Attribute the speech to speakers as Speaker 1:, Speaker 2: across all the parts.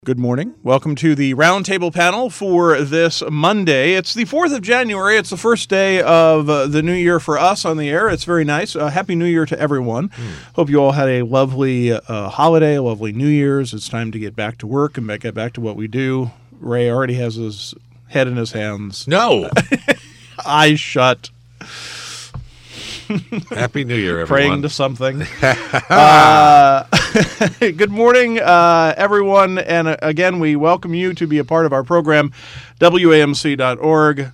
Speaker 1: Good morning. Welcome to the roundtable panel for this Monday. It's the 4th of January. It's the first day of the new year for us on the air. It's very nice. Happy New Year to everyone. Hope you all had a lovely holiday, a lovely New Year's. It's time to get back to work and get back to what we do. Ray already has his head in his hands.
Speaker 2: No.
Speaker 1: Eyes shut.
Speaker 2: Happy New Year, everyone.
Speaker 1: Praying to something. Good morning, everyone. And again, we welcome you to be a part of our program, WAMC.org/roundtable.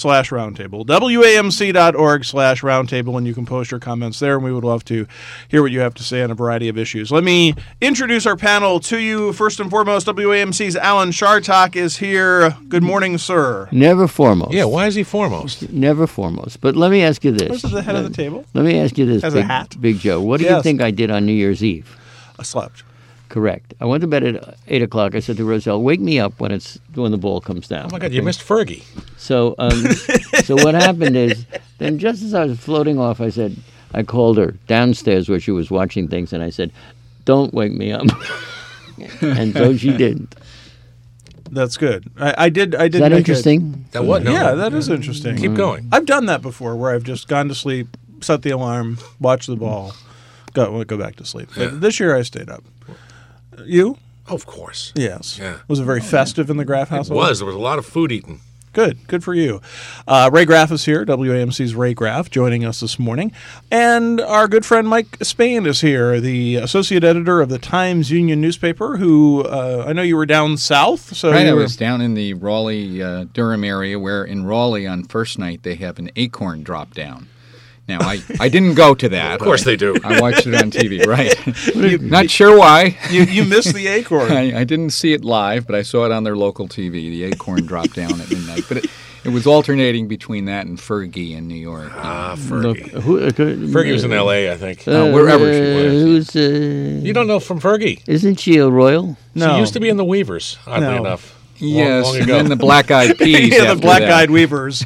Speaker 1: WAMC.org/roundtable, and you can post your comments there, and we would love to hear what you have to say on a variety of issues. Let me introduce our panel to you. First and foremost, WAMC's Alan Chartock is here. Good morning, sir.
Speaker 3: Never foremost.
Speaker 2: Yeah, why is he foremost?
Speaker 3: Never foremost. But let me ask you this.
Speaker 1: Who's at the head of the table?
Speaker 3: Let me ask you this,
Speaker 1: Has a hat?
Speaker 3: Big Joe. What do you think I did on New Year's Eve?
Speaker 1: I slept.
Speaker 3: Correct. I went to bed at 8 o'clock. I said to Roselle, wake me up when the ball comes down.
Speaker 2: Oh, my God, you missed Fergie.
Speaker 3: So so what happened is, then just as I was floating off, I called her downstairs where she was watching things, and I said, don't wake me up. And so she didn't.
Speaker 1: That's good. I did.
Speaker 3: Is that interesting?
Speaker 2: That what? No.
Speaker 1: Yeah, that is interesting.
Speaker 2: Keep going.
Speaker 1: I've done that before, where I've just gone to sleep, set the alarm, watched the ball, go back to sleep. But this year I stayed up. You?
Speaker 2: Oh, of course.
Speaker 1: Yes.
Speaker 2: Yeah.
Speaker 1: Was it very festive in the Graff household?
Speaker 2: It was. There was a lot of food eaten.
Speaker 1: Good for you. Ray Graff is here, WAMC's Ray Graff, joining us this morning. And our good friend Mike Spain is here, the associate editor of the Times-Union newspaper, who I know you were down south. So
Speaker 4: right, I was down in the Raleigh-Durham area, where in Raleigh on first night they have an acorn drop down. Now, I didn't go to that.
Speaker 2: Of course they do.
Speaker 4: I watched it on TV, right. Not sure why.
Speaker 1: You missed the acorn.
Speaker 4: I didn't see it live, but I saw it on their local TV. The acorn dropped down at midnight. But it was alternating between that and Fergie in New York.
Speaker 2: Fergie. Fergie was in L.A., I think.
Speaker 4: Wherever she was.
Speaker 3: You
Speaker 2: don't know from Fergie?
Speaker 3: Isn't she a royal?
Speaker 1: No.
Speaker 2: She used to be in the Weavers, oddly enough.
Speaker 4: Yes,
Speaker 2: long
Speaker 4: and
Speaker 2: ago.
Speaker 4: then the Black Eyed Peas.
Speaker 1: Yeah, the Black Eyed Weavers.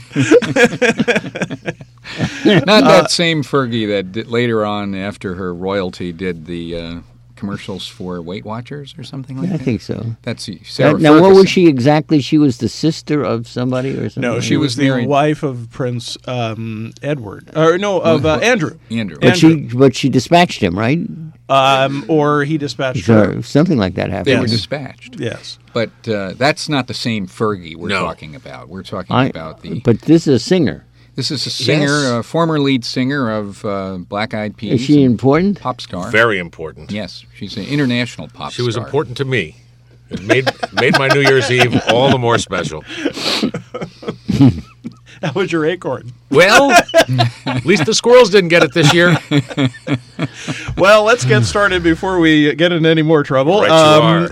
Speaker 4: Not that same Fergie that later on, after her royalty, did the commercials for Weight Watchers or something like that?
Speaker 3: I think so.
Speaker 4: That's Sarah
Speaker 3: Now, what
Speaker 4: Ferguson.
Speaker 3: was she exactly? She was the sister of somebody or something?
Speaker 1: No, she was the
Speaker 4: married.
Speaker 1: wife of Prince Edward. Andrew.
Speaker 4: Andrew.
Speaker 3: But she dispatched him, right?
Speaker 1: Or he dispatched her.
Speaker 3: Or something like that happened.
Speaker 4: They
Speaker 1: Yes.
Speaker 4: were dispatched.
Speaker 1: Yes.
Speaker 4: But that's not the same Fergie we're
Speaker 2: No.
Speaker 4: talking about. We're talking about the...
Speaker 3: But this is a singer.
Speaker 4: This is a singer,
Speaker 2: Yes.
Speaker 4: a former lead singer of Black Eyed Peas.
Speaker 3: Is she
Speaker 4: and
Speaker 3: important?
Speaker 4: Pop star.
Speaker 2: Very important.
Speaker 4: Yes, she's an international pop
Speaker 2: She was
Speaker 4: star.
Speaker 2: important to me. It made my New Year's Eve all the more special.
Speaker 1: That was your acorn.
Speaker 2: Well, at least the squirrels didn't get it this year.
Speaker 1: Well, let's get started before we get into any more trouble.
Speaker 2: Right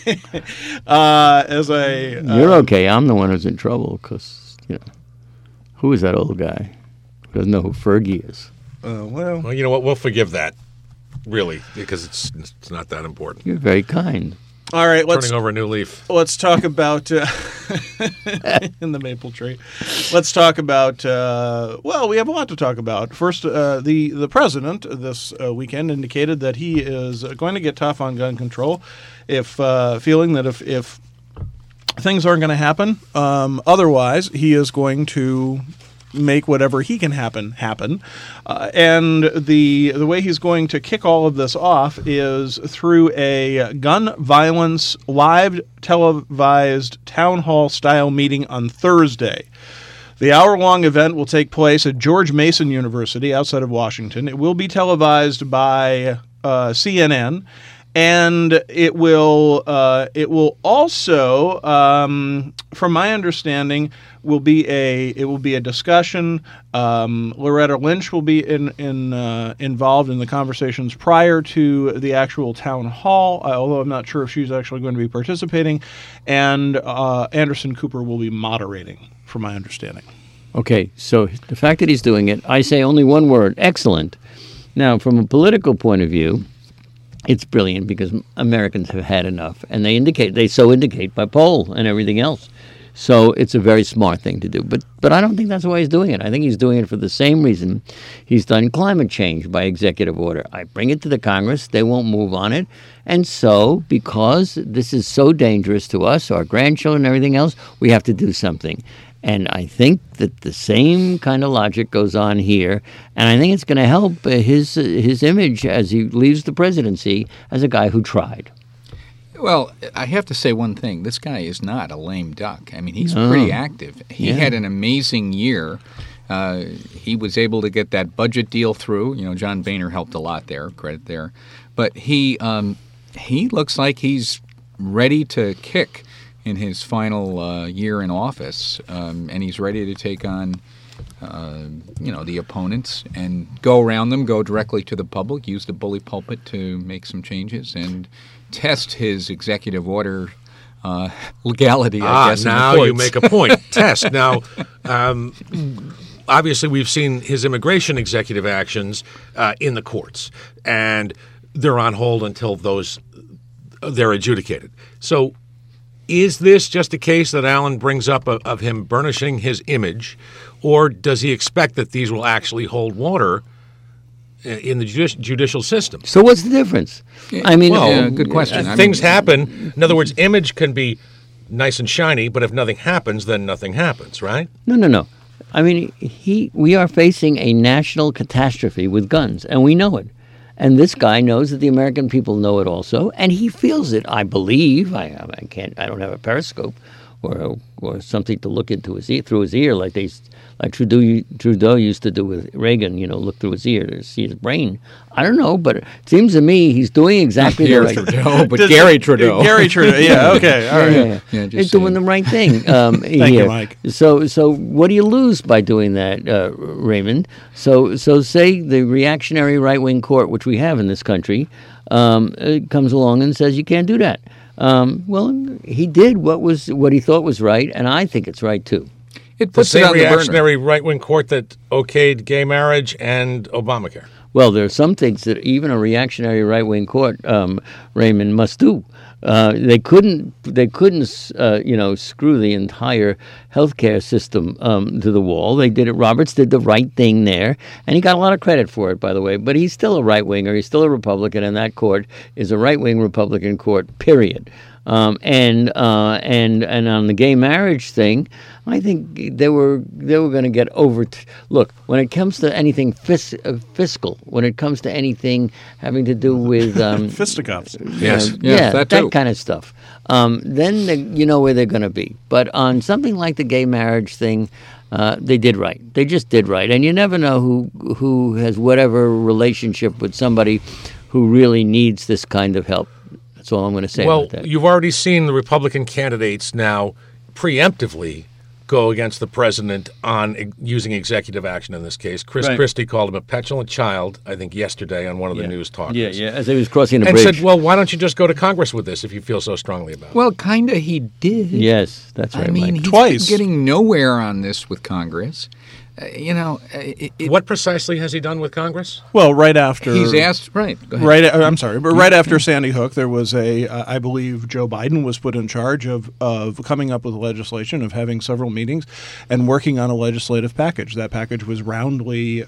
Speaker 3: You're okay. I'm the one who's in trouble because, who is that old guy who doesn't know who Fergie is?
Speaker 2: Well, you know what? We'll forgive that, really, because it's not that important.
Speaker 3: You're very kind.
Speaker 1: All right,
Speaker 2: Turning over a new leaf.
Speaker 1: let's talk about in the maple tree. Let's talk about. We have a lot to talk about. First, the president this weekend indicated that he is going to get tough on gun control, feeling that if things aren't going to happen, otherwise he is going to make whatever he can happen. And the way he's going to kick all of this off is through a gun violence live televised town hall style meeting on Thursday. The hour-long event will take place at George Mason University outside of Washington. It will be televised by CNN. And it will also, from my understanding, will be a discussion. Loretta Lynch will be involved in the conversations prior to the actual town hall, although I'm not sure if she's actually going to be participating. And Anderson Cooper will be moderating, from my understanding.
Speaker 3: Okay, so the fact that he's doing it, I say only one word: excellent. Now, from a political point of view, it's brilliant because Americans have had enough, and they so indicate by poll and everything else. So it's a very smart thing to do. But I don't think that's why he's doing it. I think he's doing it for the same reason he's done climate change by executive order. I bring it to the Congress. They won't move on it. And so because this is so dangerous to us, our grandchildren, and everything else, we have to do something. And I think that the same kind of logic goes on here. And I think it's going to help his image as he leaves the presidency as a guy who tried.
Speaker 4: Well, I have to say one thing. This guy is not a lame duck. I mean, he's pretty active. He had an amazing year. He was able to get that budget deal through. You know, John Boehner helped a lot there, credit there. But he looks like he's ready to kick in his final year in office, and he's ready to take on the opponents and go around them, go directly to the public, use the bully pulpit to make some changes, and test his executive order legality, I guess.
Speaker 2: Now you make a point. Test. Now, obviously, we've seen his immigration executive actions in the courts, and they're on hold until they're adjudicated. So is this just a case that Alan brings up of him burnishing his image, or does he expect that these will actually hold water in the judicial system?
Speaker 3: So what's the difference? I mean,
Speaker 4: good question.
Speaker 2: Things happen. In other words, image can be nice and shiny, but if nothing happens, then nothing happens, right?
Speaker 3: No. I mean, we are facing a national catastrophe with guns, and we know it. And this guy knows that the American people know it also, and he feels it. I believe. I don't have a periscope or something to look into through his ear like Trudeau used to do with Reagan. Look through his ear to see his brain. I don't know, but it seems to me he's doing exactly the right
Speaker 4: thing. But Gary Trudeau.
Speaker 1: Gary Trudeau. Yeah. Okay. All right.
Speaker 3: Yeah. He's doing the right thing.
Speaker 1: Thank you, Mike.
Speaker 3: So what do you lose by doing that, Raymond? So say the reactionary right-wing court, which we have in this country, comes along and says you can't do that. Well, he did what he thought was right, and I think it's right too.
Speaker 4: It
Speaker 2: The
Speaker 4: puts it
Speaker 2: same
Speaker 4: on the
Speaker 2: reactionary right-wing court that okayed gay marriage and Obamacare.
Speaker 3: Well, there are some things that even a reactionary right-wing court, Raymond, must do. They couldn't, screw the entire healthcare system to the wall. They did it. Roberts did the right thing there, and he got a lot of credit for it, by the way. But he's still a right-winger. He's still a Republican, and that court is a right-wing Republican court. Period. And on the gay marriage thing, I think they were going to get over. Look, when it comes to anything fiscal, when it comes to anything having to do with
Speaker 1: fisticuffs,
Speaker 3: that kind of stuff, then you know where they're going to be. But on something like the gay marriage thing, they did right. They just did right, and you never know who has whatever relationship with somebody who really needs this kind of help. That's all I'm going to say about that.
Speaker 2: Well, you've already seen the Republican candidates now preemptively go against the president on using executive action in this case. Chris Christie called him a petulant child, I think, yesterday on one of the news talks.
Speaker 3: Yeah, as he was crossing the
Speaker 2: and
Speaker 3: bridge.
Speaker 2: And said, well, why don't you just go to Congress with this if you feel so strongly about it?
Speaker 4: Well, kind of he did.
Speaker 3: Yes, that's right,
Speaker 4: I mean,
Speaker 3: Mike.
Speaker 4: he's
Speaker 1: Twice.
Speaker 4: getting nowhere on this with Congress.
Speaker 2: What precisely has he done with Congress?
Speaker 1: Well, right after
Speaker 4: he's asked, right? Go ahead.
Speaker 1: Right after Sandy Hook, there was I believe Joe Biden was put in charge of coming up with legislation, of having several meetings, and working on a legislative package. That package was roundly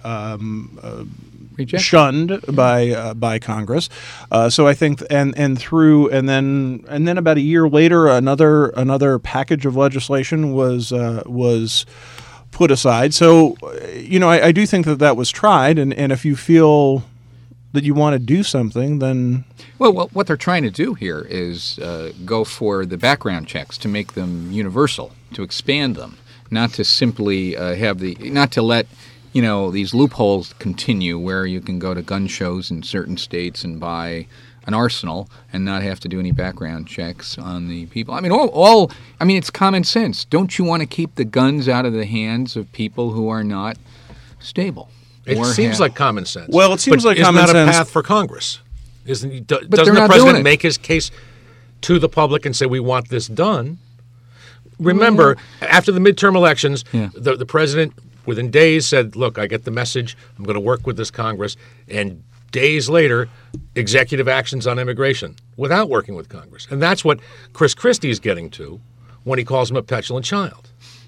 Speaker 1: shunned by Congress. So I think and then about a year later, another package of legislation was put aside. So, I do think that was tried, and if you feel that you want to do something, then...
Speaker 4: Well, what they're trying to do here is go for the background checks to make them universal, to expand them, not to simply not to let, these loopholes continue where you can go to gun shows in certain states and buy an arsenal and not have to do any background checks on the people. I mean, it's common sense. Don't you want to keep the guns out of the hands of people who are not stable?
Speaker 2: It seems like common sense.
Speaker 1: Well, it seems like common sense.
Speaker 2: Isn't that a path for Congress? Doesn't the
Speaker 4: president
Speaker 2: president make his case to the public and say, we want this done? Remember, after the midterm elections, the president, within days, said, look, I get the message. I'm going to work with this Congress. And days later, executive actions on immigration without working with Congress. And that's what Chris Christie is getting to when he calls him a petulant child.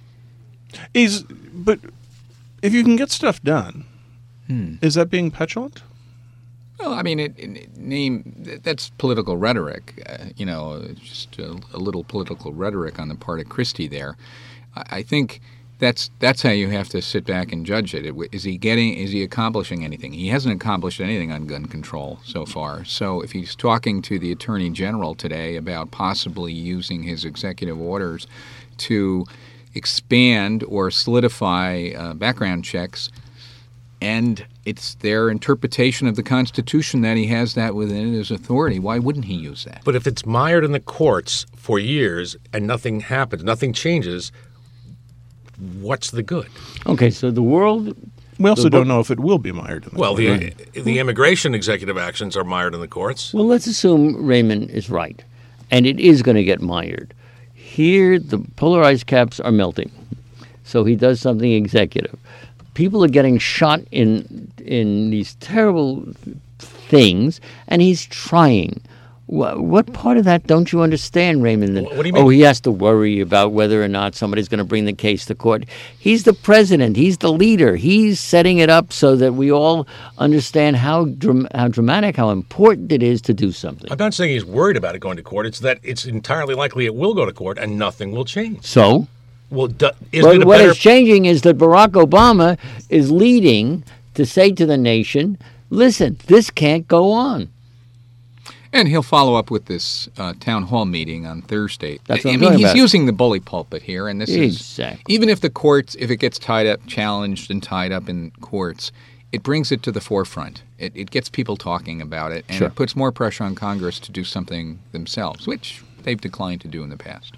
Speaker 1: But if you can get stuff done, is that being petulant?
Speaker 4: Well, I mean, that's political rhetoric. Just a little political rhetoric on the part of Christie there. I think that's how you have to sit back and judge it. Is he accomplishing anything? He hasn't accomplished anything on gun control so far. So if he's talking to the Attorney General today about possibly using his executive orders to expand or solidify background checks, and it's their interpretation of the Constitution that he has that within his authority, why wouldn't he use that?
Speaker 2: But if it's mired in the courts for years and nothing happens, nothing changes, what's the good?
Speaker 3: Okay, so the world...
Speaker 1: We also don't know if it will be mired in the courts.
Speaker 2: The immigration executive actions are mired in the courts.
Speaker 3: Well, let's assume Raymond is right, and it is going to get mired. Here, the polar ice caps are melting, so he does something executive. People are getting shot in these terrible things, and he's trying. What part of that don't you understand, Raymond?
Speaker 2: What do you mean?
Speaker 3: Oh, he has to worry about whether or not somebody's going to bring the case to court. He's the president. He's the leader. He's setting it up so that we all understand how dramatic, how important it is to do something.
Speaker 2: I'm not saying he's worried about it going to court. It's that it's entirely likely it will go to court and nothing will change.
Speaker 3: So?
Speaker 2: Well,
Speaker 3: what is changing is that Barack Obama is leading to say to the nation, listen, this can't go on.
Speaker 4: And he'll follow up with this town hall meeting on Thursday.
Speaker 3: That's what I'm talking
Speaker 4: he's
Speaker 3: about.
Speaker 4: using the bully pulpit here, and this
Speaker 3: Exactly.
Speaker 4: is even if the courts, if it gets challenged and tied up in courts, it brings it to the forefront. It gets people talking about it, and
Speaker 3: Sure.
Speaker 4: it puts more pressure on Congress to do something themselves, which they've declined to do in the past.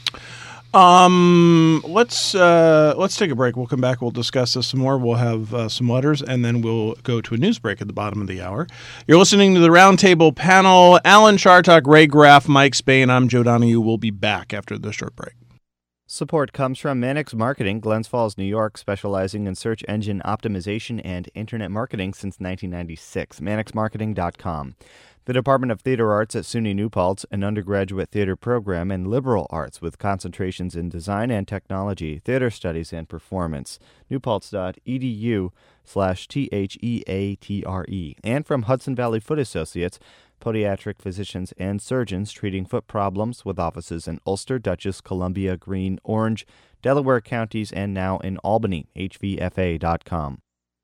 Speaker 1: Let's take a break. We'll come back. We'll discuss this some more. We'll have some letters, and then we'll go to a news break at the bottom of the hour. You're listening to the Roundtable panel. Alan Chartock, Ray Graff, Mike Spain. I'm Joe Donahue. We'll be back after the short break.
Speaker 5: Support comes from Mannix Marketing, Glens Falls, New York, specializing in search engine optimization and internet marketing since 1996. MannixMarketing.com. The Department of Theater Arts at SUNY New Paltz, an undergraduate theater program in liberal arts with concentrations in design and technology, theater studies, and performance. newpaltz.edu/THEATRE. And from Hudson Valley Foot Associates, podiatric physicians and surgeons treating foot problems with offices in Ulster, Dutchess, Columbia, Greene, Orange, Delaware counties, and now in Albany. HVFA.com.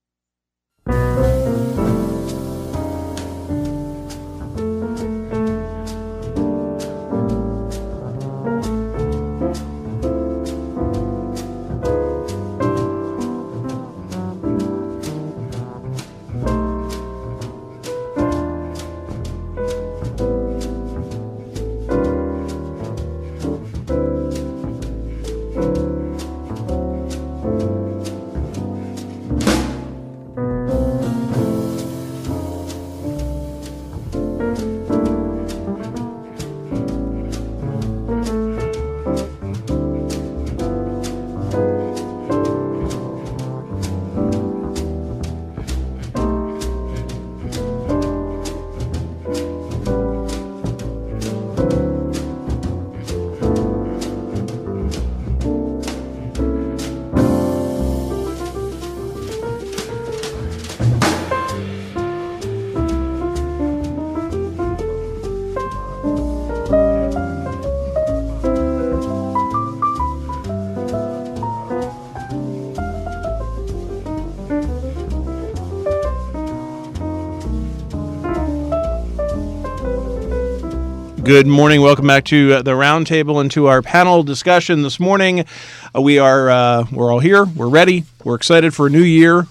Speaker 1: Good morning. Welcome back to the Roundtable and to our panel discussion this morning. We're all here. We're ready. We're excited for a new year.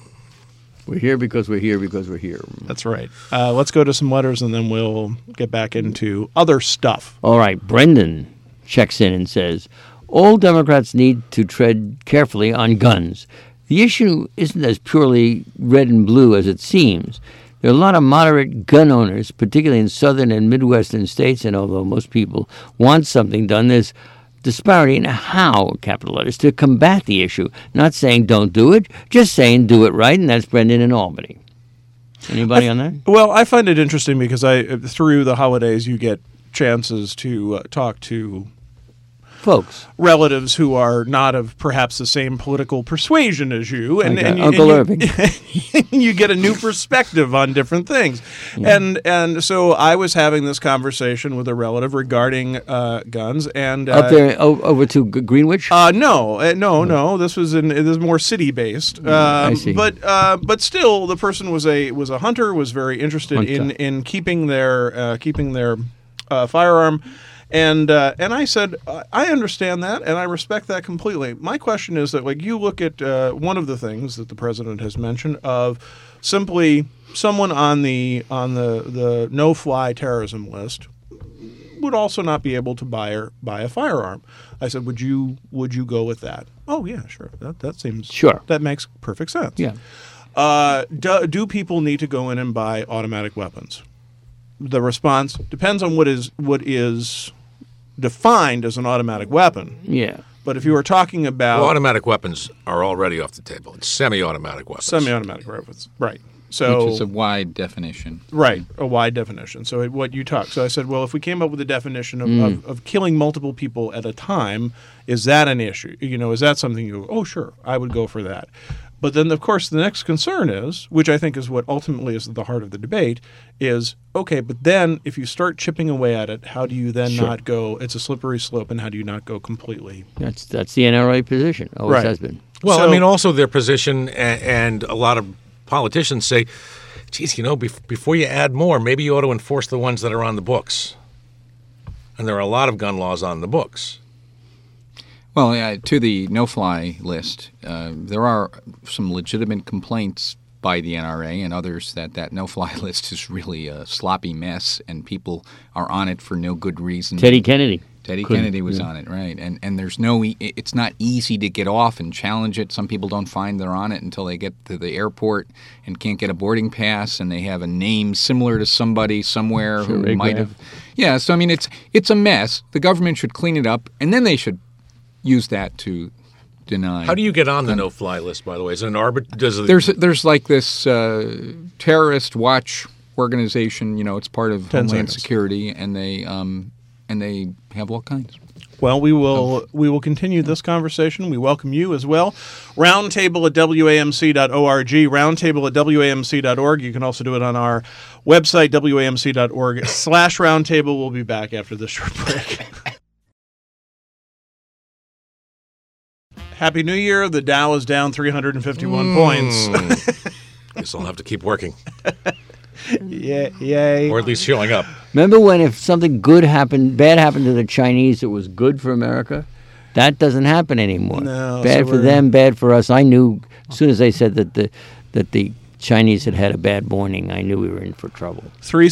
Speaker 3: We're here because we're here because we're here.
Speaker 1: That's right. Let's go to some letters, and then we'll get back into other stuff.
Speaker 3: All right. Brendan checks in and says, all Democrats need to tread carefully on guns. The issue isn't as purely red and blue as it seems. There are a lot of moderate gun owners, particularly in southern and midwestern states, and although most people want something done, there's disparity in how, capital letters, to combat the issue. Not saying don't do it, just saying do it right, and that's Brendan in Albany. Anybody on that?
Speaker 1: Well, I find it interesting because through the holidays you get chances to talk to
Speaker 3: folks.
Speaker 1: relatives who are not of perhaps the same political persuasion as you, and,
Speaker 3: Like,
Speaker 1: and, you,
Speaker 3: Uncle
Speaker 1: and you-
Speaker 3: Irving.
Speaker 1: you get a new perspective on different things. And so I was having this conversation with a relative regarding guns, and
Speaker 3: Up there over to Greenwich?
Speaker 1: no. This was more city based.
Speaker 3: I see.
Speaker 1: But still, the person was a hunter, was very interested
Speaker 3: Hunter.
Speaker 1: in keeping their firearm. And I said, I understand that, and I respect that completely. My question is that, like, you look at one of the things that the president has mentioned of simply someone on the no-fly terrorism list would also not be able to buy a firearm. I said, would you go with that? Oh yeah, sure. That seems
Speaker 3: Sure.
Speaker 1: That makes perfect sense.
Speaker 3: Yeah.
Speaker 1: Do people need to go in and buy automatic weapons? The response depends on what is defined as an automatic weapon.
Speaker 3: Yeah.
Speaker 1: But if you were talking about
Speaker 2: Well, automatic weapons are already off the table. It's semi-automatic weapons.
Speaker 1: semi-automatic weapons, right? So
Speaker 4: Which is a wide definition.
Speaker 1: right, a wide definition. So So I said, well, if we came up with a definition of killing multiple people at a time, is that an issue? Is that something you? Oh, sure, I would go for that. But then, of course, the next concern is, which I think is what ultimately is at the heart of the debate, is, okay, but then if you start chipping away at it, how do you then not go, it's a slippery slope, and how do you not go completely?
Speaker 3: That's the NRA position. Always
Speaker 1: Right.
Speaker 3: has been.
Speaker 2: Well,
Speaker 1: So-
Speaker 2: I mean, also their position, and a lot of politicians say, geez, before you add more, maybe you ought to enforce the ones that are on the books. And there are a lot of gun laws on the books.
Speaker 4: Well, to the no-fly list, there are some legitimate complaints by the NRA and others that no-fly list is really a sloppy mess, and people are on it for no good reason.
Speaker 3: Teddy Kennedy.
Speaker 4: Kennedy was on it, right? And there's it's not easy to get off and challenge it. Some people don't find they're on it until they get to the airport and can't get a boarding pass, and they have a name similar to somebody somewhere who
Speaker 3: Ray
Speaker 4: might
Speaker 3: Graf.
Speaker 4: have. Yeah, so I mean, it's a mess. The government should clean it up, and then they should use that to deny.
Speaker 2: How do you get on the no-fly list, by the way? Is it an
Speaker 4: There's like this terrorist watch organization. It's part of Homeland
Speaker 1: seconds.
Speaker 4: Security, and they have all kinds.
Speaker 1: Well, we will continue this conversation. We welcome you as well. Roundtable at WAMC.org, roundtable at WAMC.org. You can also do it on our website, WAMC.org/roundtable. We'll be back after this short break. Happy New Year. The Dow is down 351 points.
Speaker 2: Guess I'll have to keep working,
Speaker 1: Yay.
Speaker 2: or at least showing up.
Speaker 3: Remember when if something bad happened to the Chinese, it was good for America? That doesn't happen anymore.
Speaker 1: No,
Speaker 3: bad
Speaker 1: so
Speaker 3: for
Speaker 1: we're-
Speaker 3: them, bad for us. I knew as soon as they said that the Chinese had a bad morning, I knew we were in for trouble.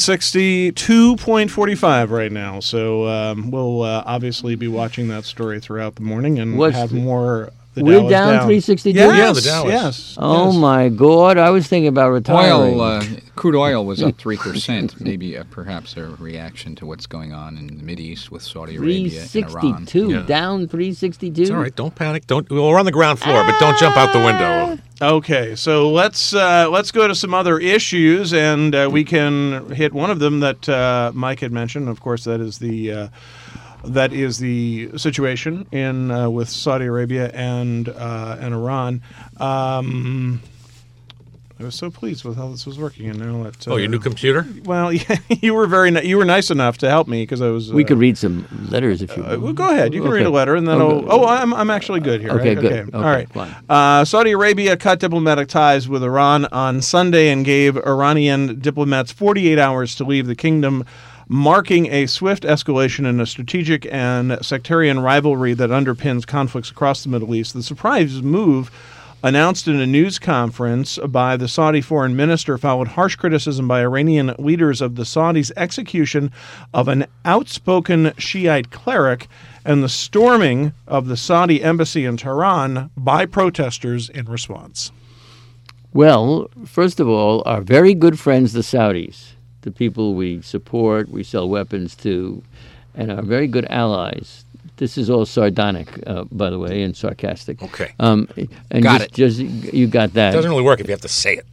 Speaker 1: 362.45 right now. So we'll obviously be watching that story throughout the morning and
Speaker 3: What's
Speaker 1: have
Speaker 3: the-
Speaker 1: more. The
Speaker 3: We're
Speaker 1: Dow is
Speaker 3: down 362?
Speaker 1: Yes,
Speaker 2: Yeah, the Dow is.
Speaker 1: Yes.
Speaker 3: Oh
Speaker 1: yes.
Speaker 3: my God! I was thinking about retiring.
Speaker 4: Crude oil was up 3%. Maybe perhaps a reaction to what's going on in the Mideast with Saudi Arabia and Iran.
Speaker 3: 362,
Speaker 2: Yeah.
Speaker 3: down 362.
Speaker 2: It's all right. Don't panic. We're on the ground floor, but don't jump out the window.
Speaker 1: Okay, so let's go to some other issues, and we can hit one of them that Mike had mentioned. Of course, that is the situation in with Saudi Arabia and Iran. I was so pleased with how this was working, and now that
Speaker 2: Your new computer?
Speaker 1: well, you were you were nice enough to help me because I was.
Speaker 3: We could read some letters if you want.
Speaker 1: Well, go ahead. You can
Speaker 3: Okay.
Speaker 1: read a letter, and then
Speaker 3: Okay.
Speaker 1: I'm actually good here.
Speaker 3: Okay,
Speaker 1: right?
Speaker 3: good.
Speaker 1: Okay.
Speaker 3: Okay,
Speaker 1: All right.
Speaker 3: fine.
Speaker 1: Saudi Arabia cut diplomatic ties with Iran on Sunday and gave Iranian diplomats 48 hours to leave the kingdom, marking a swift escalation in a strategic and sectarian rivalry that underpins conflicts across the Middle East. The surprise move, announced in a news conference by the Saudi foreign minister, followed harsh criticism by Iranian leaders of the Saudis' execution of an outspoken Shiite cleric and the storming of the Saudi embassy in Tehran by protesters in response.
Speaker 3: Well, first of all, our very good friends, the Saudis, the people we support, we sell weapons to, and our very good allies. This is all sardonic, by the way, and sarcastic.
Speaker 2: Okay.
Speaker 3: And
Speaker 4: Got it.
Speaker 3: you got that.
Speaker 2: It doesn't really work if you have to say it.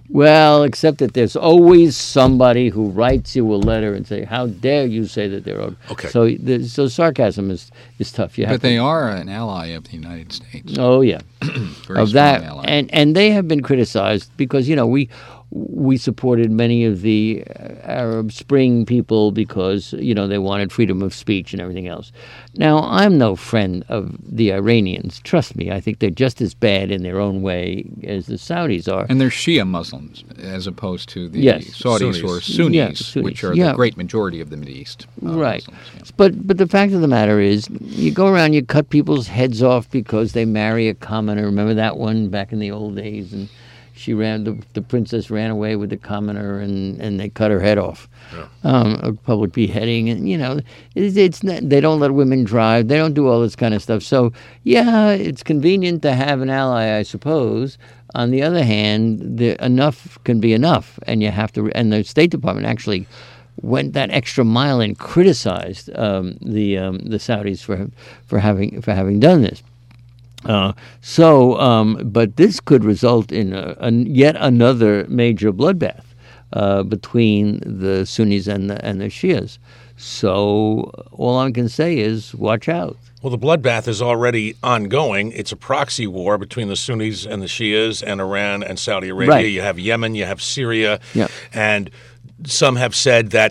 Speaker 3: Well, except that there's always somebody who writes you a letter and say, "How dare you say that they're owed?"
Speaker 2: Okay.
Speaker 3: So sarcasm is tough.
Speaker 4: But they are an ally of the United States.
Speaker 3: Oh yeah,
Speaker 4: Very
Speaker 3: of
Speaker 4: strong
Speaker 3: that,
Speaker 4: ally.
Speaker 3: and they have been criticized because we supported many of the Arab Spring people because they wanted freedom of speech and everything else. Now, I'm no friend of the Iranians. Trust me, I think they're just as bad in their own way as the Saudis are.
Speaker 4: And they're Shia Muslims as opposed to the
Speaker 3: Yes.
Speaker 4: Saudis or Sunnis,
Speaker 3: Yeah, Sunnis.
Speaker 4: which are
Speaker 3: Yeah.
Speaker 4: the great majority of the Middle East.
Speaker 3: Right.
Speaker 4: Muslims, yeah.
Speaker 3: But the fact of the matter is, you go around, you cut people's heads off because they marry a commoner. Remember that one back in the old days? And the princess ran away with the commoner, and they cut her head off. A public beheading, and it's not, they don't let women drive. They don't do all this kind of stuff. So yeah, it's convenient to have an ally, I suppose. On the other hand, enough can be enough, and you have to. And the State Department actually went that extra mile and criticized the Saudis for having done this. But this could result in yet another major bloodbath between the Sunnis and the Shias. So all I can say is watch out.
Speaker 2: Well, the bloodbath is already ongoing. It's a proxy war between the Sunnis and the Shias and Iran and Saudi Arabia.
Speaker 3: Right.
Speaker 2: You have Yemen, you have Syria,
Speaker 3: Yep.
Speaker 2: and some have said that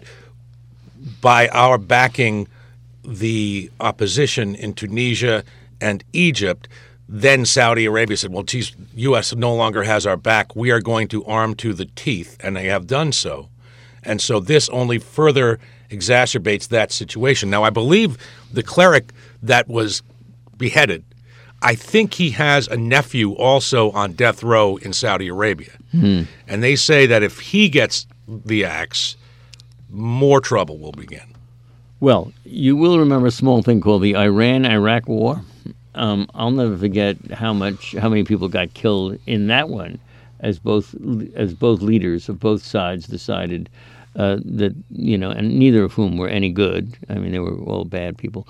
Speaker 2: by our backing the opposition in Tunisia and Egypt, then Saudi Arabia said, well, geez, U.S. no longer has our back. We are going to arm to the teeth, and they have done so. And so this only further exacerbates that situation. Now, I believe the cleric that was beheaded, I think he has a nephew also on death row in Saudi Arabia. And they say that if he gets the axe, more trouble will begin.
Speaker 3: Well, you will remember a small thing called the Iran-Iraq War. I'll never forget how many people got killed in that one, as both leaders of both sides decided that and neither of whom were any good. I mean, they were all bad people,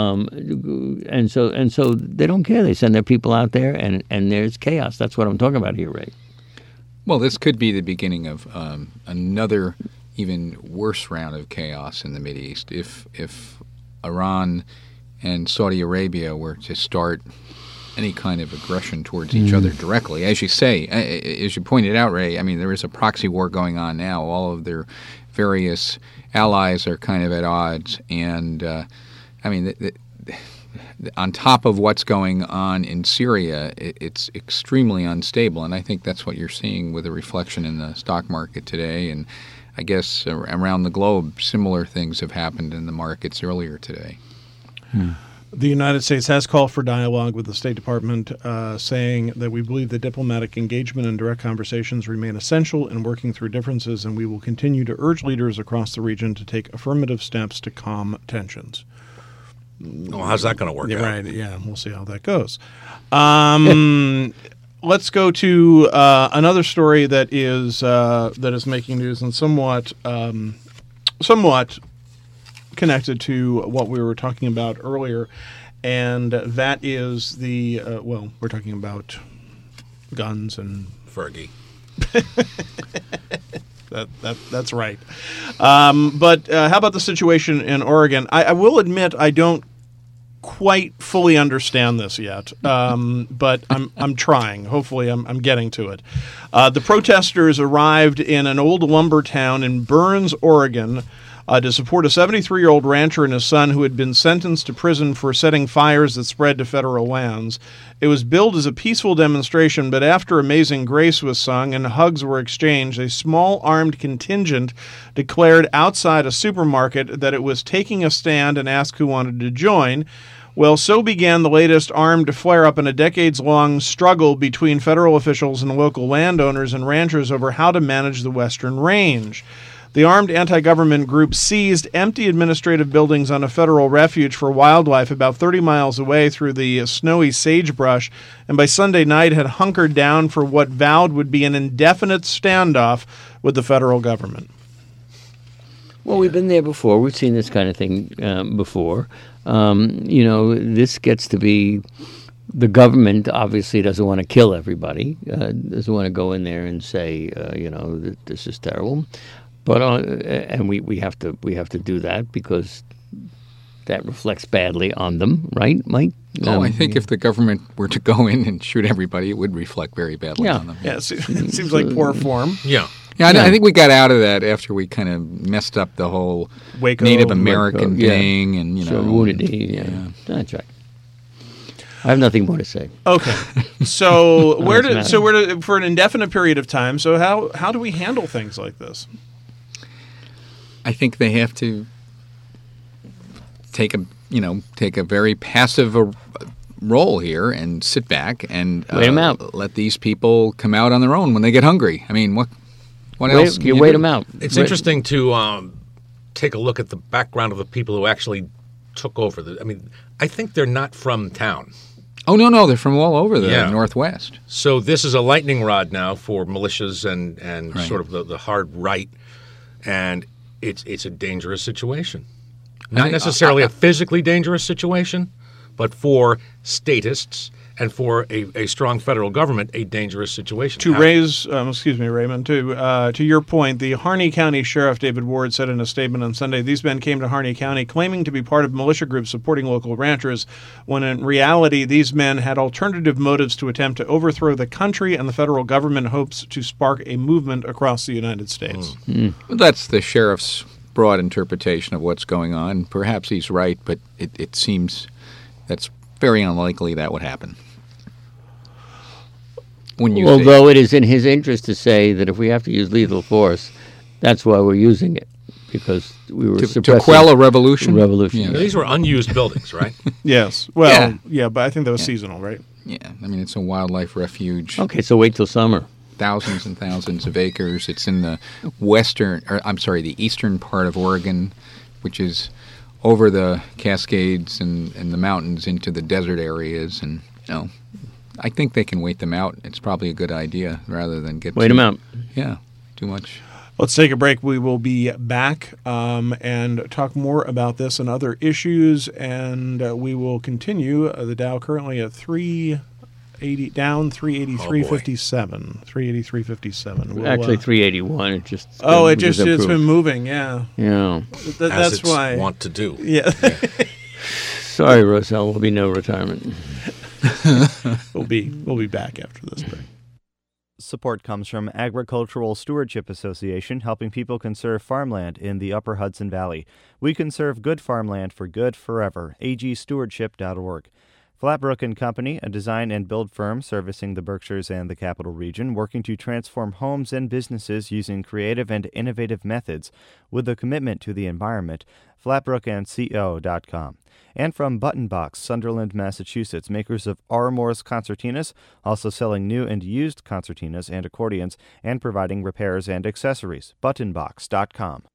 Speaker 3: and so they don't care. They send their people out there, and there's chaos. That's what I'm talking about here, Ray.
Speaker 4: Well, this could be the beginning of another even worse round of chaos in the Mideast if Iran and Saudi Arabia were to start any kind of aggression towards each other directly. As you say, as you pointed out, Ray, I mean, there is a proxy war going on now. All of their various allies are kind of at odds. And, I mean, on top of what's going on in Syria, it's extremely unstable. And I think that's what you're seeing with a reflection in the stock market today. And I guess around the globe, similar things have happened in the markets earlier today.
Speaker 1: The United States has called for dialogue with the State Department, saying that we believe that diplomatic engagement and direct conversations remain essential in working through differences, and we will continue to urge leaders across the region to take affirmative steps to calm tensions.
Speaker 2: Well, how's that going to work out?
Speaker 1: Right, yeah, we'll see how that goes. Let's go to another story that is making news and somewhat connected to what we were talking about earlier, and that is we're talking about guns and
Speaker 2: Fergie.
Speaker 1: That's right. But how about the situation in Oregon? I will admit I don't quite fully understand this yet, but I'm trying. Hopefully, I'm getting to it. The protesters arrived in an old lumber town in Burns, Oregon, to support a 73-year-old rancher and his son who had been sentenced to prison for setting fires that spread to federal lands. It was billed as a peaceful demonstration, but after Amazing Grace was sung and hugs were exchanged, a small armed contingent declared outside a supermarket that it was taking a stand and asked who wanted to join. Well, so began the latest armed flare-up in a decades-long struggle between federal officials and local landowners and ranchers over how to manage the Western Range. The armed anti-government group seized empty administrative buildings on a federal refuge for wildlife about 30 miles away through the snowy sagebrush, and by Sunday night had hunkered down for what vowed would be an indefinite standoff with the federal government.
Speaker 3: Well, we've been there before. We've seen this kind of thing before. This gets to be The government obviously doesn't want to kill everybody. Doesn't want to go in there and say, this is terrible. But and we have to do that because that reflects badly on them, right, Mike?
Speaker 4: I think if the government were to go in and shoot everybody, it would reflect very badly on them.
Speaker 1: Yeah, it seems like poor form.
Speaker 2: Yeah.
Speaker 4: Yeah, I think we got out of that after we kind of messed up the whole
Speaker 1: Waco,
Speaker 4: Native American
Speaker 3: Waco,
Speaker 4: thing, and
Speaker 3: Unity, that's right. I have nothing more to say.
Speaker 1: Okay, so for an indefinite period of time. So how do we handle things like this?
Speaker 4: I think they have to take a very passive role here and sit back and
Speaker 3: wait 'em out.
Speaker 4: Let these people come out on their own when they get hungry. I mean, what else can you
Speaker 3: wait
Speaker 4: do?
Speaker 3: them out.
Speaker 2: It's interesting to take a look at the background of the people who actually took over. I think they're not from town.
Speaker 4: Oh, no, they're from all over the Northwest.
Speaker 2: So this is a lightning rod now for militias and
Speaker 4: Right.
Speaker 2: sort of the hard right, and it's a dangerous situation. Not necessarily a physically dangerous situation, but for statists and for a strong federal government, a dangerous situation.
Speaker 1: To raise, Raymond, to your point, the Harney County Sheriff David Ward said in a statement on Sunday, these men came to Harney County claiming to be part of militia groups supporting local ranchers, when in reality these men had alternative motives to attempt to overthrow the country, and the federal government hopes to spark a movement across the United States.
Speaker 4: Well, that's the sheriff's broad interpretation of what's going on. Perhaps he's right, but it seems that's very unlikely that would happen.
Speaker 3: Although it is in his interest to say that if we have to use lethal force, that's why we're using it, because we were
Speaker 4: to quell a revolution.
Speaker 3: Yeah.
Speaker 2: These were unused buildings, right?
Speaker 1: Yes. Well, yeah, but I think that was seasonal, right?
Speaker 4: Yeah, I mean, it's a wildlife refuge.
Speaker 3: Okay, so wait till summer.
Speaker 4: Thousands and thousands of acres. It's in the the eastern part of Oregon, which is over the Cascades and the mountains into the desert areas. And, I think they can wait them out. It's probably a good idea rather than
Speaker 3: wait them out.
Speaker 4: Yeah, too much.
Speaker 1: Let's take a break. We will be back and talk more about this and other issues, and we will continue. The Dow currently at 380, down 383.57. 383.57.
Speaker 3: Actually, 381. It just
Speaker 1: it's been moving. Yeah.
Speaker 3: Yeah.
Speaker 1: That's why
Speaker 2: want to do.
Speaker 1: Yeah.
Speaker 3: Sorry, Roselle. Will be no retirement.
Speaker 1: We'll be back after this break.
Speaker 5: Support comes from Agricultural Stewardship Association, helping people conserve farmland in the Upper Hudson Valley. We conserve good farmland for good forever. agstewardship.org. Flatbrook & Company, a design and build firm servicing the Berkshires and the Capital Region, working to transform homes and businesses using creative and innovative methods with a commitment to the environment. flatbrookandco.com. And from Button Box, Sunderland, Massachusetts, makers of Armour's concertinas, also selling new and used concertinas and accordions, and providing repairs and accessories. Buttonbox.com.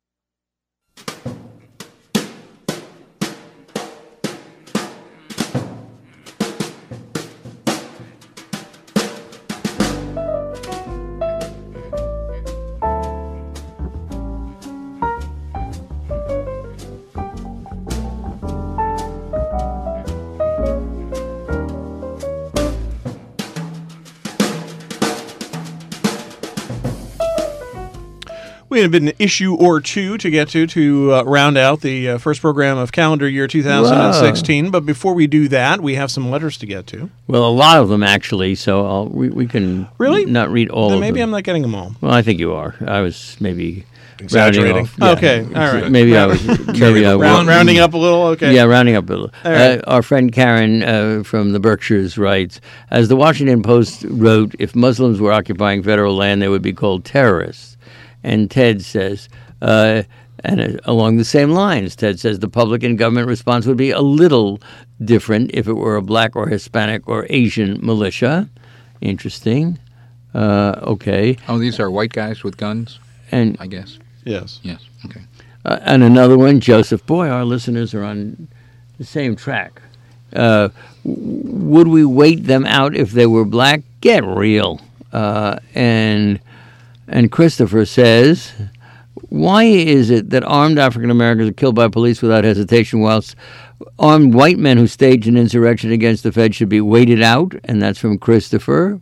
Speaker 1: We have an issue or two to get to round out the first program of calendar year 2016. Wow. But before we do that, we have some letters to get to.
Speaker 3: Well, a lot of them, actually, so we can not read all
Speaker 1: then
Speaker 3: of them.
Speaker 1: Maybe I'm not getting them all.
Speaker 3: Well, I think you are. I was maybe
Speaker 2: exaggerating.
Speaker 3: Yeah.
Speaker 1: Okay, all right.
Speaker 3: Maybe I was
Speaker 1: rounding up a little. Okay.
Speaker 3: Yeah, rounding up a little.
Speaker 1: Right.
Speaker 3: Our friend Karen from the Berkshires writes, as the Washington Post wrote, if Muslims were occupying federal land, they would be called terrorists. And Ted says, along the same lines, Ted says the public and government response would be a little different if it were a black or Hispanic or Asian militia. Interesting. Okay.
Speaker 4: Oh, these are white guys with guns,
Speaker 3: and
Speaker 4: I guess.
Speaker 1: Yes.
Speaker 4: Yes. Okay.
Speaker 3: And another one, Joseph. Boy, our listeners are on the same track. Would we wait them out if they were black? Get real. And Christopher says, why is it that armed African Americans are killed by police without hesitation, whilst Armed white men who staged an insurrection against the Fed should be waited out, and that's from Christopher.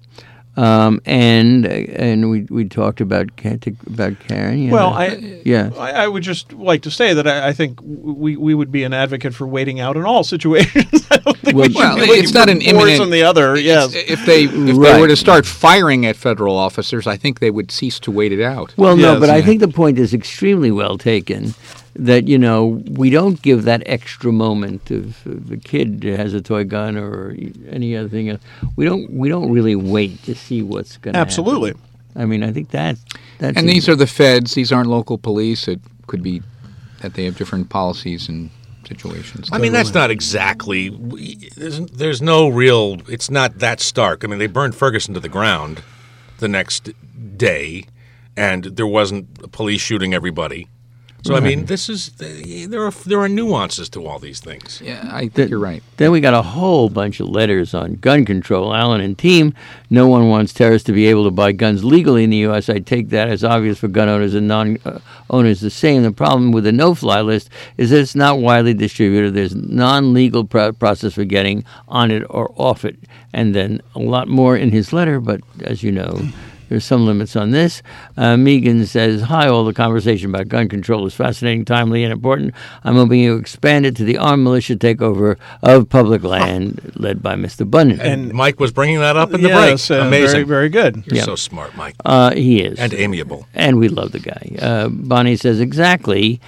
Speaker 3: And we talked about Karen. Yeah.
Speaker 1: Well,
Speaker 3: yeah.
Speaker 1: I would just like to say that I think we would be an advocate for waiting out in all situations. I don't think we should be
Speaker 4: it's not an imminent
Speaker 1: on the other. Yes,
Speaker 4: if they were to start firing at federal officers, I think they would cease to wait it out.
Speaker 3: Well, no,
Speaker 1: Yes.
Speaker 3: but I think the point is extremely well taken. That we don't give that extra moment if a kid has a toy gun or any other thing. We don't really wait to see what's going to happen.
Speaker 1: absolutely.
Speaker 3: I mean, I think that's.
Speaker 4: And these are the feds. These aren't local police. It could be that they have different policies and situations.
Speaker 2: I mean, that's not exactly. There's no real. It's not that stark. I mean, they burned Ferguson to the ground the next day, and there wasn't police shooting everybody. So I mean, this is there are nuances to all these things.
Speaker 4: Yeah, I think you're right.
Speaker 3: Then we got a whole bunch of letters on gun control. Alan and team, no one wants terrorists to be able to buy guns legally in the U.S. I take that as obvious for gun owners and non-owners the same. The problem with the no-fly list is that it's not widely distributed. There's non-legal process for getting on it or off it. And then a lot more in his letter, but as you know, there's some limits on this. Megan says, hi, all the conversation about gun control is fascinating, timely, and important. I'm hoping you expand it to the armed militia takeover of public land led by Mr. Bunyan.
Speaker 2: And Mike was bringing that up in the
Speaker 1: Yes,
Speaker 2: break. Amazing.
Speaker 1: very, very good.
Speaker 2: You're so smart, Mike.
Speaker 3: He is.
Speaker 2: And amiable.
Speaker 3: And we love the guy. Bonnie says, exactly.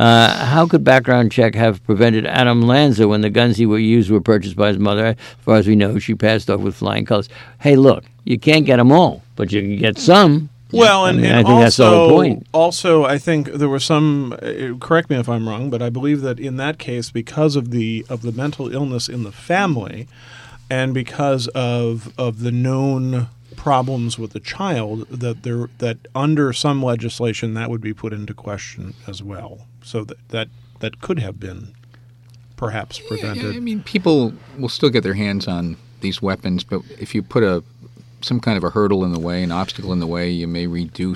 Speaker 3: How could background check have prevented Adam Lanza when the guns he used were purchased by his mother? As far as we know, she passed off with flying colors. Hey, look, you can't get them all, but you can get some.
Speaker 1: Well,
Speaker 3: I
Speaker 1: and
Speaker 3: think
Speaker 1: also,
Speaker 3: that's the whole point.
Speaker 1: Also, I think there was some. Correct me if I'm wrong, but I believe that in that case, because of the mental illness in the family, and because of the known problems with the child, that under some legislation that would be put into question as well. So that could have been perhaps prevented.
Speaker 4: Yeah, I mean, people will still get their hands on these weapons, but if you put some kind of a hurdle in the way, an obstacle in the way, you may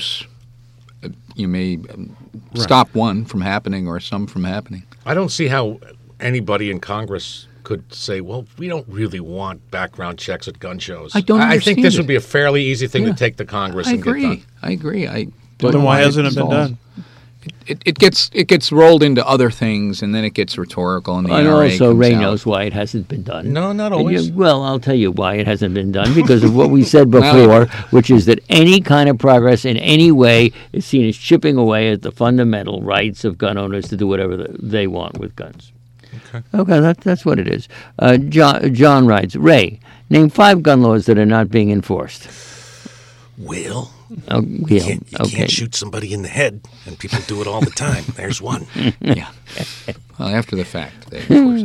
Speaker 4: stop one from happening or some from happening.
Speaker 2: I don't see how anybody in Congress could say, well, we don't really want background checks at gun shows.
Speaker 4: I don't
Speaker 2: I think
Speaker 4: understand
Speaker 2: this
Speaker 4: it.
Speaker 2: would be a fairly easy thing
Speaker 4: Yeah.
Speaker 2: to take to Congress
Speaker 4: I
Speaker 2: and get
Speaker 4: agree.
Speaker 2: done.
Speaker 4: I agree.
Speaker 1: Then why hasn't it been done?
Speaker 4: It gets rolled into other things, and then it gets rhetorical, and the
Speaker 3: And
Speaker 4: NRA
Speaker 3: also,
Speaker 4: comes
Speaker 3: Ray
Speaker 4: out.
Speaker 3: knows why it hasn't been done.
Speaker 2: No, not
Speaker 3: And
Speaker 2: always.
Speaker 3: well, I'll tell you why it hasn't been done, because of what we said before, which is that any kind of progress in any way is seen as chipping away at the fundamental rights of gun owners to do whatever they want with guns. Okay, that's what it is. John writes, Ray, name 5 gun laws that are not being enforced.
Speaker 2: Well,
Speaker 3: Oh,
Speaker 2: you
Speaker 3: okay.
Speaker 2: can't shoot somebody in the head, and people do it all the time. There's one.
Speaker 4: Yeah. Well, after the fact, they enforce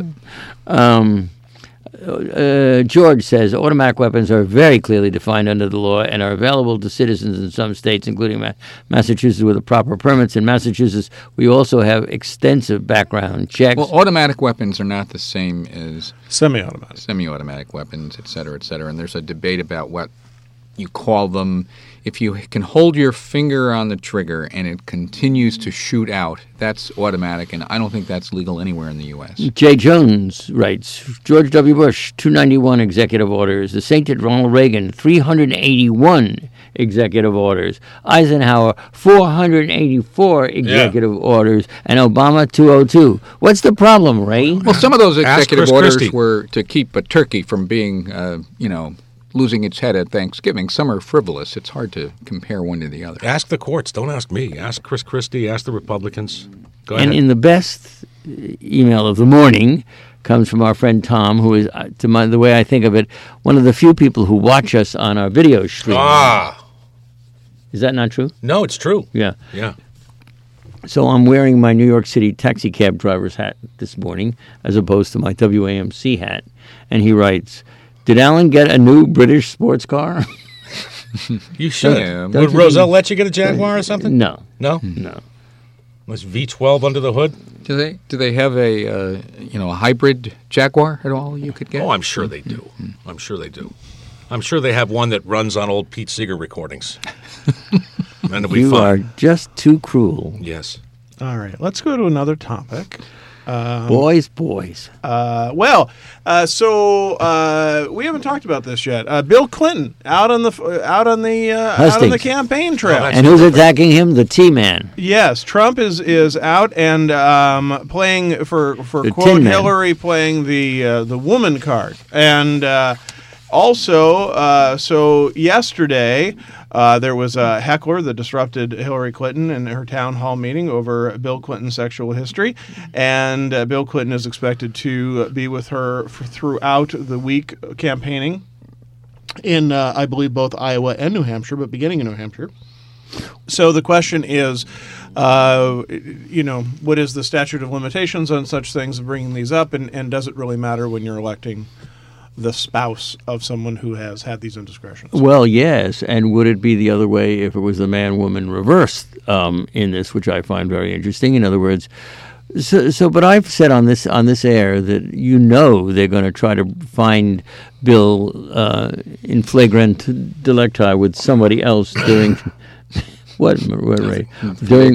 Speaker 4: it.
Speaker 3: George says automatic weapons are very clearly defined under the law and are available to citizens in some states, including Massachusetts, with the proper permits. In Massachusetts, we also have extensive background checks.
Speaker 4: Well, automatic weapons are not the same as
Speaker 1: Semi-automatic.
Speaker 4: semi-automatic weapons, et cetera, and there's a debate about what you call them. If you can hold your finger on the trigger and it continues to shoot out, that's automatic, and I don't think that's legal anywhere in the U.S.
Speaker 3: Jay Jones writes, George W. Bush, 291 executive orders. The sainted Ronald Reagan, 381 executive orders. Eisenhower, 484 executive orders. And Obama, 202. What's the problem, Ray?
Speaker 4: Well, some of those
Speaker 2: Ask
Speaker 4: executive
Speaker 2: Chris
Speaker 4: orders
Speaker 2: Christie.
Speaker 4: were to keep a turkey from being, losing its head at Thanksgiving. Some are frivolous. It's hard to compare one to the other.
Speaker 2: Ask the courts. Don't ask me. Ask Chris Christie. Ask the Republicans. Go
Speaker 3: And
Speaker 2: ahead.
Speaker 3: in the best email of the morning comes from our friend Tom, who is, the way I think of it, one of the few people who watch us on our video stream. Is that not true?
Speaker 2: No, it's true.
Speaker 3: Yeah.
Speaker 2: Yeah.
Speaker 3: So I'm wearing my New York City taxi cab driver's hat this morning as opposed to my WAMC hat. And he writes, did Alan get a new British sports car?
Speaker 2: You should.
Speaker 4: Yeah,
Speaker 2: Would
Speaker 3: don't you
Speaker 2: Roselle let you get a Jaguar or something?
Speaker 3: No.
Speaker 2: No?
Speaker 3: No.
Speaker 2: Was V12 under the hood?
Speaker 4: Do they have a hybrid Jaguar at all you could get?
Speaker 2: Oh, I'm sure they do. I'm sure they do. I'm sure they have one that runs on old Pete Seeger recordings. And it'll be
Speaker 3: You
Speaker 2: fun.
Speaker 3: are just too cruel.
Speaker 2: Yes.
Speaker 1: All right, let's go to another topic.
Speaker 3: Boys.
Speaker 1: So we haven't talked about this yet. Bill Clinton out on the campaign trail.
Speaker 3: And who's attacking him? The T-Man.
Speaker 1: Yes, Trump is out and playing for
Speaker 3: The
Speaker 1: quote
Speaker 3: Tin Man.
Speaker 1: Hillary, playing the woman card, and also so yesterday. There was a heckler that disrupted Hillary Clinton in her town hall meeting over Bill Clinton's sexual history, and Bill Clinton is expected to be with her throughout the week campaigning in, I believe, both Iowa and New Hampshire, but beginning in New Hampshire. So the question is, what is the statute of limitations on such things, bringing these up, and does it really matter when you're electing the spouse of someone who has had these indiscretions?
Speaker 3: Well, yes, and would it be the other way if it was the man-woman reversed in this, which I find very interesting. In other words, but I've said on this air that they're going to try to find Bill in flagrant delicti with somebody else during. What, Ray? During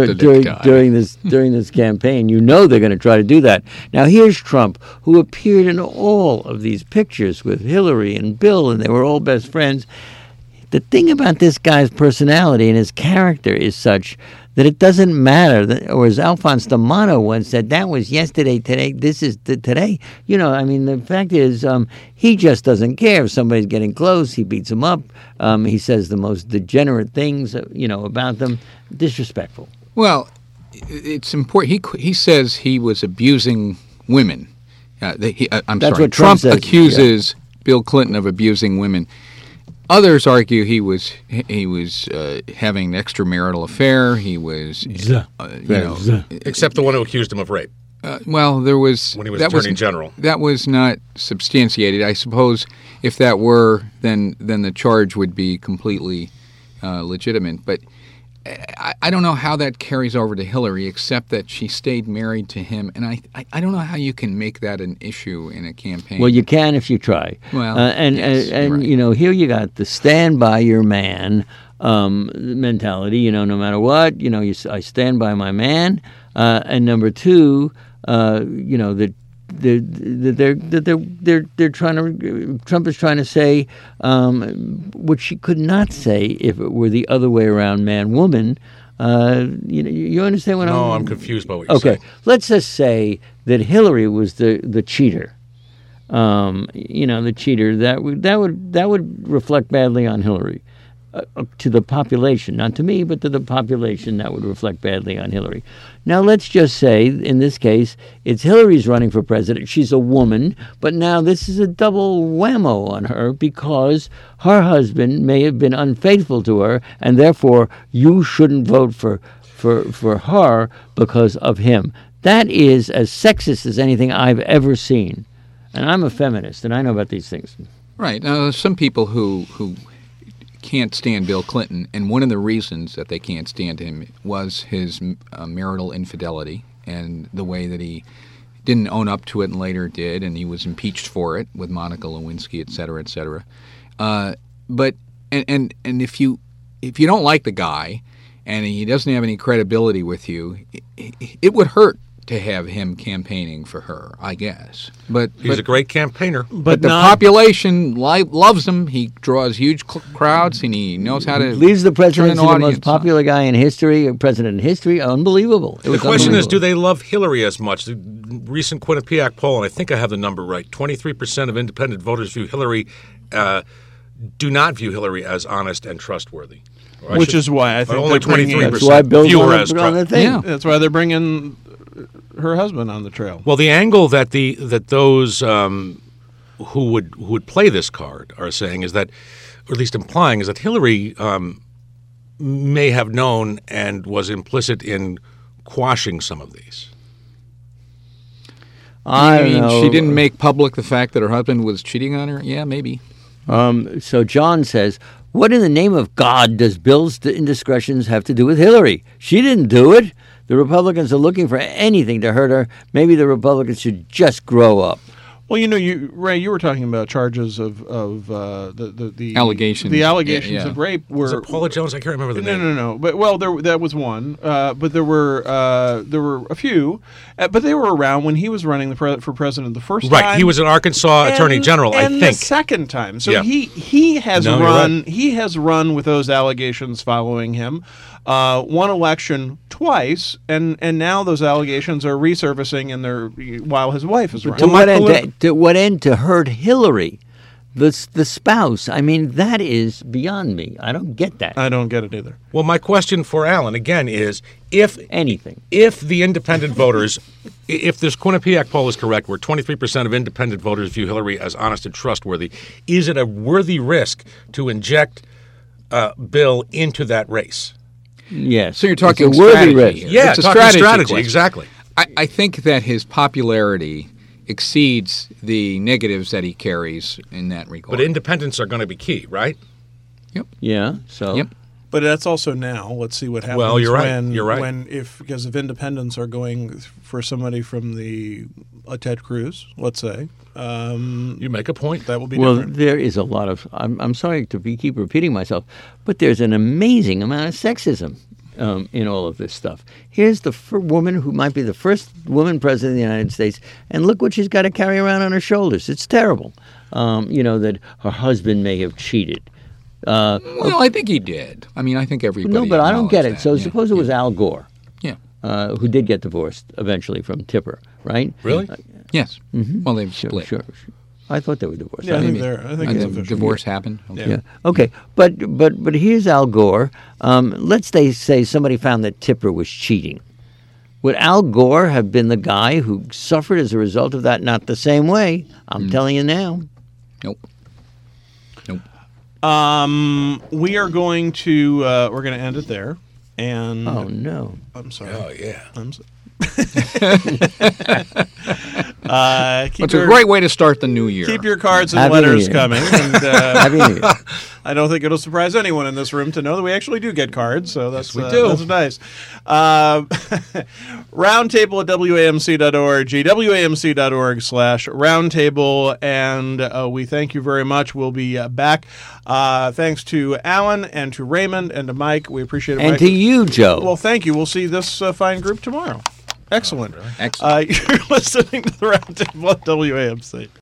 Speaker 3: this campaign, they're going to try to do that. Now, here's Trump, who appeared in all of these pictures with Hillary and Bill, and they were all best friends. The thing about this guy's personality and his character is such that it doesn't matter. Or as Alphonse D'Amato once said, that was yesterday, today, this is today. The fact is, he just doesn't care if somebody's getting close. He beats them up. He says the most degenerate things, about them. Disrespectful.
Speaker 4: Well, it's important. He says he was abusing women.
Speaker 3: That's what Trump says.
Speaker 4: Accuses Bill Clinton of abusing women. Others argue he was having an extramarital affair. He was,
Speaker 2: Except the one who accused him of rape.
Speaker 4: There was
Speaker 2: when he was Attorney General.
Speaker 4: That was not substantiated. I suppose if that were, then the charge would be completely legitimate. But I don't know how that carries over to Hillary, except that she stayed married to him, and I don't know how you can make that an issue in a campaign.
Speaker 3: Well, you can if you try.
Speaker 4: Well,
Speaker 3: yes, right. Here you got the stand by your man mentality. No matter what, I stand by my man. And number two, that they're trying to. Trump is trying to say what she could not say if it were the other way around, man woman. You understand what
Speaker 2: I'm confused by what you're saying.
Speaker 3: Okay, let's just say that Hillary was the cheater. The cheater that would reflect badly on Hillary. To the population, not to me, but to the population, that would reflect badly on Hillary. Now, let's just say, in this case, it's Hillary's running for president. She's a woman, but now this is a double whammo on her because her husband may have been unfaithful to her, and therefore you shouldn't vote for her because of him. That is as sexist as anything I've ever seen. And I'm a feminist, and I know about these things.
Speaker 4: Right. Now, some people who can't stand Bill Clinton, and one of the reasons that they can't stand him was his marital infidelity and the way that he didn't own up to it and later did, and he was impeached for it with Monica Lewinsky, et cetera, et cetera. But if you don't like the guy and he doesn't have any credibility with you, it would hurt to have him campaigning for her, I guess. But
Speaker 2: he's a great campaigner.
Speaker 4: But the population loves him. He draws huge crowds, and he knows how to
Speaker 3: leaves the presidency the most popular guy in history, president in history. Unbelievable.
Speaker 2: The question is, do they love Hillary as much? The recent Quinnipiac poll, and I think I have the number right, 23% of independent voters view Hillary, do not view Hillary as honest and trustworthy.
Speaker 1: Which is why I think
Speaker 2: only
Speaker 3: 23%
Speaker 2: view her as trustworthy.
Speaker 3: Yeah.
Speaker 1: That's why they're bringing her husband on the trail.
Speaker 2: Well, the angle that those who would play this card are saying is that, or at least implying, is that Hillary may have known and was implicit in quashing some of these.
Speaker 3: I mean,
Speaker 4: she didn't make public the fact that her husband was cheating on her? Yeah, maybe.
Speaker 3: So John says, what in the name of God does Bill's indiscretions have to do with Hillary? She didn't do it. The Republicans are looking for anything to hurt her. Maybe the Republicans should just grow up.
Speaker 1: Well, Ray, you were talking about charges of the
Speaker 4: Allegations.
Speaker 1: The allegations
Speaker 4: Yeah.
Speaker 1: of rape were
Speaker 2: Was it Paula Jones? I can't remember the name.
Speaker 1: No. But that was one. But there were a few. But they were around when he was running for president the first time.
Speaker 2: Right. He was an Arkansas Attorney General, I
Speaker 1: and
Speaker 2: think.
Speaker 1: the second time. So
Speaker 2: Yeah.
Speaker 1: he has
Speaker 2: No, you're
Speaker 1: run.
Speaker 2: right.
Speaker 1: He has run with those allegations following him. One election twice, and now those allegations are resurfacing, and they're while his wife is running.
Speaker 3: To what end? To hurt Hillary, the spouse. I mean, that is beyond me. I don't get that.
Speaker 1: I don't get it either.
Speaker 2: Well, my question for Alan, again, is if
Speaker 3: Anything.
Speaker 2: the independent voters, if this Quinnipiac poll is correct, where 23% of independent voters view Hillary as honest and trustworthy, is it a worthy risk to inject Bill into that race?
Speaker 3: Yes.
Speaker 4: So you're talking
Speaker 3: it's a worthy
Speaker 4: strategy
Speaker 3: risk.
Speaker 4: here.
Speaker 2: Yeah,
Speaker 4: It's a
Speaker 2: talking
Speaker 4: strategy question.
Speaker 2: exactly.
Speaker 4: I think that his popularity exceeds the negatives that he carries in that regard.
Speaker 2: But independents are going to be key, right?
Speaker 3: Yeah. So.
Speaker 4: Yep.
Speaker 1: But that's also now. Let's see what happens.
Speaker 2: Well, you're right.
Speaker 1: When,
Speaker 2: You're right.
Speaker 1: Because if independents are going for somebody from the Ted Cruz, let's say,
Speaker 2: You make a point.
Speaker 1: that will be
Speaker 3: Well,
Speaker 1: different.
Speaker 3: there is a lot of. I'm sorry to keep repeating myself, but there's an amazing amount of sexism in all of this stuff. Here's the woman who might be the first woman president of the United States, and look what she's got to carry around on her shoulders. It's terrible. That her husband may have cheated.
Speaker 4: Well, I think he did. I mean, I think everybody.
Speaker 3: No, but I don't get it.
Speaker 4: acknowledged
Speaker 3: So
Speaker 4: that.
Speaker 3: suppose it was Al Gore,
Speaker 4: Yeah.
Speaker 3: who did get divorced eventually from Tipper, right?
Speaker 2: Really?
Speaker 4: Yes. Well, they've
Speaker 3: Sure,
Speaker 4: split.
Speaker 3: sure. I thought they were divorced.
Speaker 1: Yeah, I think
Speaker 4: Maybe.
Speaker 1: they're. I think
Speaker 4: And
Speaker 1: it's
Speaker 4: the
Speaker 1: official.
Speaker 4: divorce happened. Okay.
Speaker 3: Yeah. Okay. But here's Al Gore. Let's say somebody found that Tipper was cheating. Would Al Gore have been the guy who suffered as a result of that? Not the same way. I'm telling you now.
Speaker 4: Nope. Nope.
Speaker 1: We are going to we're going to end it there. And
Speaker 3: Oh no.
Speaker 1: I'm sorry.
Speaker 2: Oh, yeah.
Speaker 1: I'm so, keep
Speaker 4: It's a
Speaker 1: your-
Speaker 4: great way to start the new year.
Speaker 1: Keep your cards and
Speaker 3: Happy New
Speaker 1: letters
Speaker 3: Year.
Speaker 1: coming. And,
Speaker 3: Happy New Year.
Speaker 1: I don't think it'll surprise anyone in this room to know that we actually do get cards. So that's
Speaker 2: we do.
Speaker 1: That's nice. Roundtable at WAMC.org, WAMC.org/roundtable. And we thank you very much. We'll be back. Thanks to Alan and to Raymond and to Mike. We appreciate it.
Speaker 3: And
Speaker 1: Mike.
Speaker 3: to you, Joe.
Speaker 1: Well, thank you. We'll see this fine group tomorrow. Excellent.
Speaker 4: Excellent.
Speaker 1: You're listening to the Roundtable at WAMC.